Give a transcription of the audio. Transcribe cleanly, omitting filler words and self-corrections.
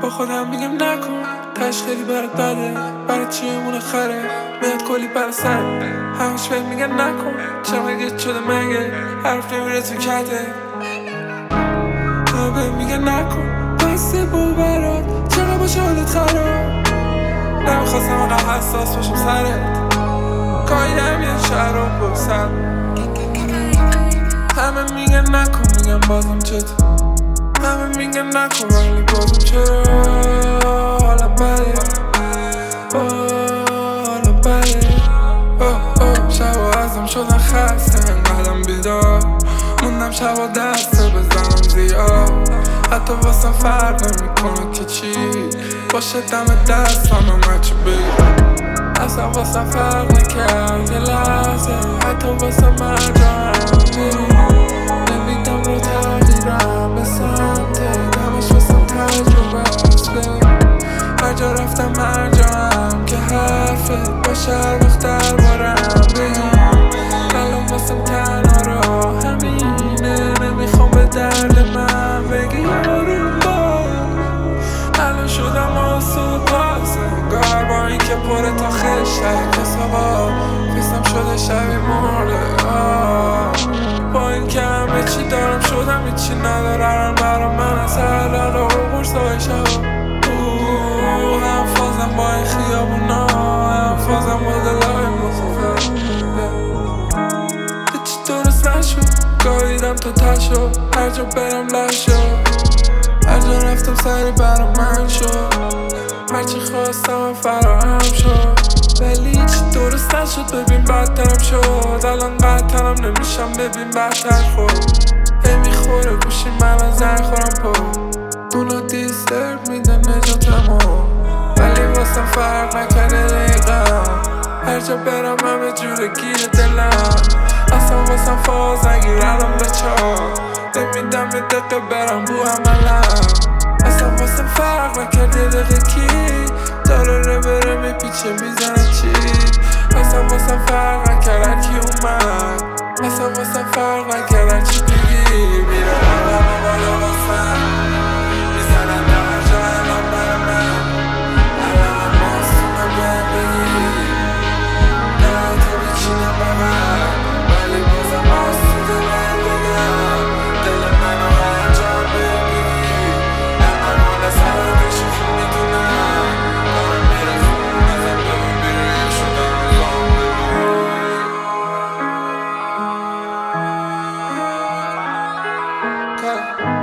با خودم میگم نکن تش خیلی برات بده، برات چیه مونه خره میاد کلی پر سر همش بهت میگن نکن شمگت شده مگه حرف نمیره تو کته همه بهت میگن نکن بسته برات چقدر باشه حالت خراب نمیخواستم آنقدر حساس باشم سرت کایدم یه شهر رو بسم همه میگن نکن میگن بازم چطور همه میگن نکن ولی بازم چرا حالم بده حالم بده شبا ازم شدن خسته انقدرم بیدار موندم شبا دسته بزنم زیاد حتی واسم فرق نمیکنه که چی باشه دم دستم هم هرچی بگیر اصلا واسم فرق نکرد یه لحظه حتی واسم مرجعم نمیدم رو تغییرم به سمت دمش واسم تجربه است هر جا رفتم مرجعم که حرفت باشه هر وقت دربارم بگم الان واسم تنها را همینه نمیخوام به درد من بگی آروم باش الان شدم آسو پاس انگار با این که پره تا خشتک حسابا فیسم شده شبیه مرده با این که همه چی دارم شدم هیچی ندارم برا من از الان رو قرصای شبا هم فازم با این خیابونا هم فازم با دلای مخوفه هیچی درست نشد گاهیدم تا تشو هر جا برم لشو هر جا رفتم سری برا من شد هرچی خواستم فراهم شد ولی هیچی درست نشد ببین بدترم شد الان بدترم نمیشم ببین بدتر خود هی میخوره گوشی من از زنگ خورم پا دونو دیسترب میده نجاتمو ولی واسم فرق نکرده دقیقا هر جا برم همه جوره گیر دلم اصلا واسم فاز نگیر الان به چار نمیدم یه دقیقه برم بو عملم اصلا واسم فرق نکرده دقیقه کی داره بره میپیچه میزنه چی اصلا واسم فرق نکرد هرکی اومد اصلا واسم فرق نکرد هرچی بگی میرم الان بالا واسم میزنم به هر جا الان برم من الان ماستونه بهم بگی نه تو بچینم ببر ولی بازم ماستونه بهم بگم دل منو هر جا بهم بگی اما مال سردشی که میدونم دارم میره خون ازم بگم بیره شدم روزام